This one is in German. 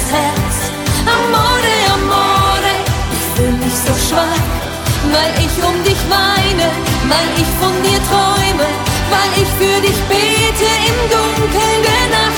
Herz. Amore, amore, ich fühl mich so schwach, weil ich um dich weine, weil ich von dir träume, weil ich für dich bete im Dunkeln der Nacht.